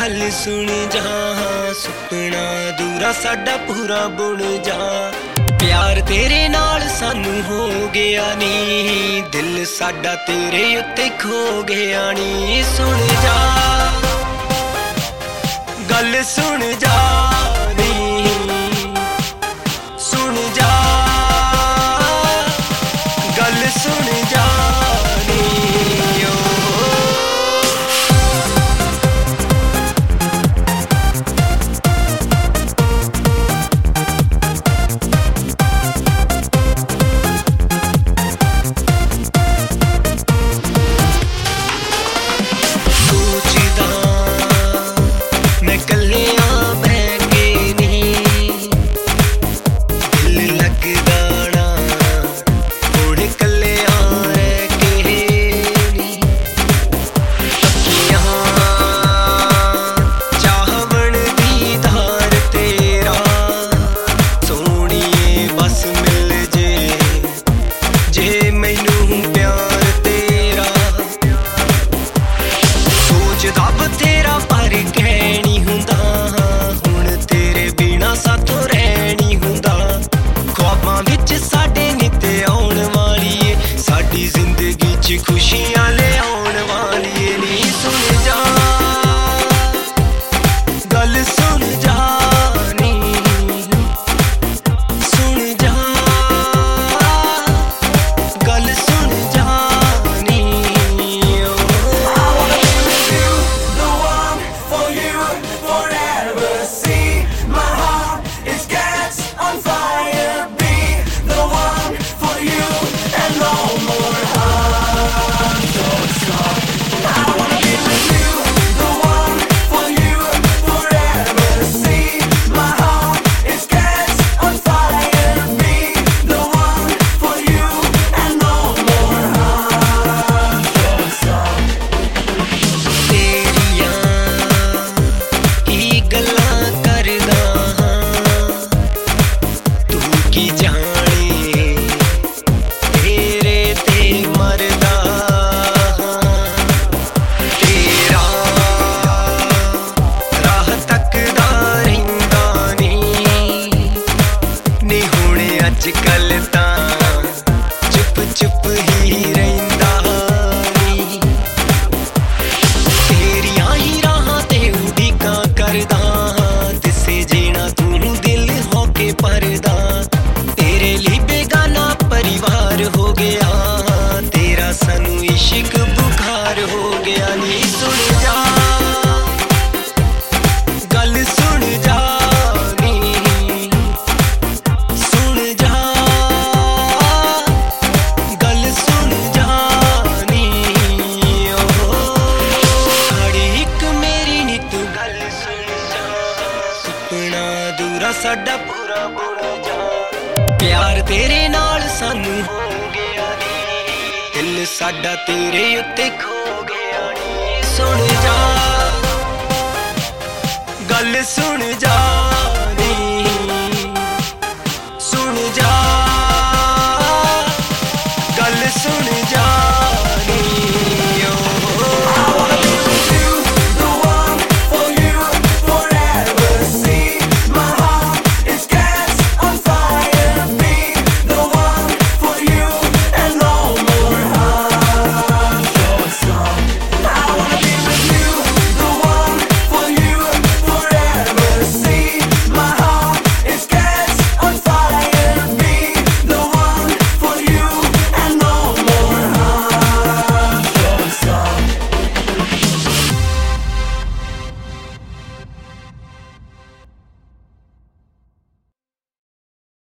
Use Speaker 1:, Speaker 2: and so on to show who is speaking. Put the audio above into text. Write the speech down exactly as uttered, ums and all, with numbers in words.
Speaker 1: गल सुन जा, सुपना दूरा साडा पूरा बुन जा। प्यार तेरे नाल सानू हो गया नी, दिल साडा तेरे उत्ते खो गया नी। सुन जा गल सुन जा नी, सुन जा गल सुन जा नी। खुशियां ले आने वाली नी। सुन जा गल सुन जा नी, सुन जा गल सुन जा नी। I wanna be with you, the one for you forever. See my heart it gets on fire. Be the one for you and no more. अजकल तां चुप चुप ही रहिंदा नी, तेरियां ही राहां ते उड़ीकां करदा। दिसे जेना तू दिल होके परदा, तेरे लिए बेगाना परिवार हो गया। तेरा सानू इश्क बुखार हो गया नी। सुन जा गल सुन जा साडा पूरा बुन जा। प्यार तेरे नाल सानू हो गया नी, दिल साडा तेरे उत्ते खो गया नी। सुन जा गल सुन जा।